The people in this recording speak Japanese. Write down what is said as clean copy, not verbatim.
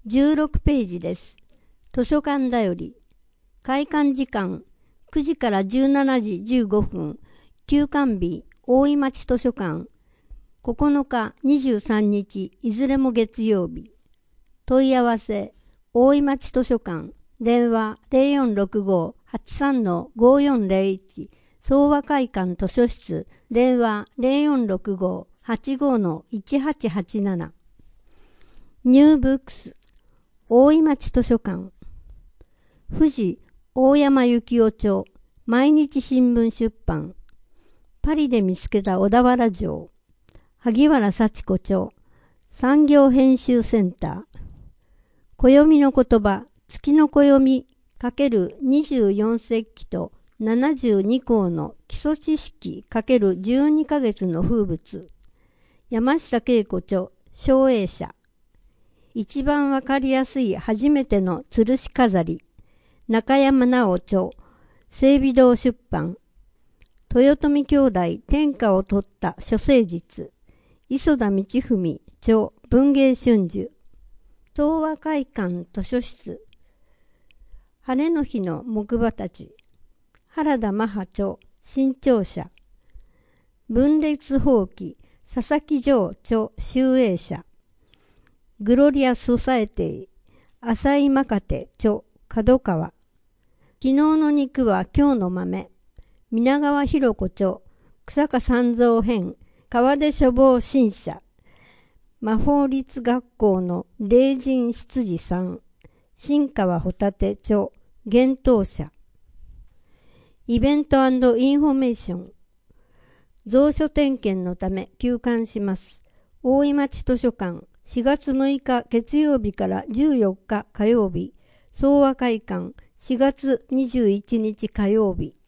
16ページです。図書館だより。開館時間9時から17時15分。休館日大井町図書館。9日、23日、いずれも月曜日。問い合わせ、大井町図書館。電話 0465-83-5401。総和会館図書室。電話 0465-85-1887。ニューブックス。大井町図書館。富士大山幸夫町。毎日新聞出版。パリで見つけた小田原城。萩原幸子町。産業編集センター。暦の言葉。月の暦×24節気と72項の基礎知識×12ヶ月の風物。山下恵子著。照英社。一番わかりやすい初めての吊るし飾り。中山直著。整備堂出版。豊臣兄弟天下を取った諸聖実。磯田道文著。文芸春秋。東和会館図書室。晴れの日の木馬たち。原田マハ著。新潮社。分裂放棄。佐々木城著。集英社。グロリアソサエティ。浅井マカテ著。角川。昨日の肉は今日の豆。皆川博子著。草加三蔵編。川出書房新社。魔法律学校の霊人執事さん。新川ホタテ著。幻冬社。イベント&インフォメーション。蔵書点検のため休館します。大井町図書館。4月6日月曜日から14日火曜日。総和会館。4月21日火曜日。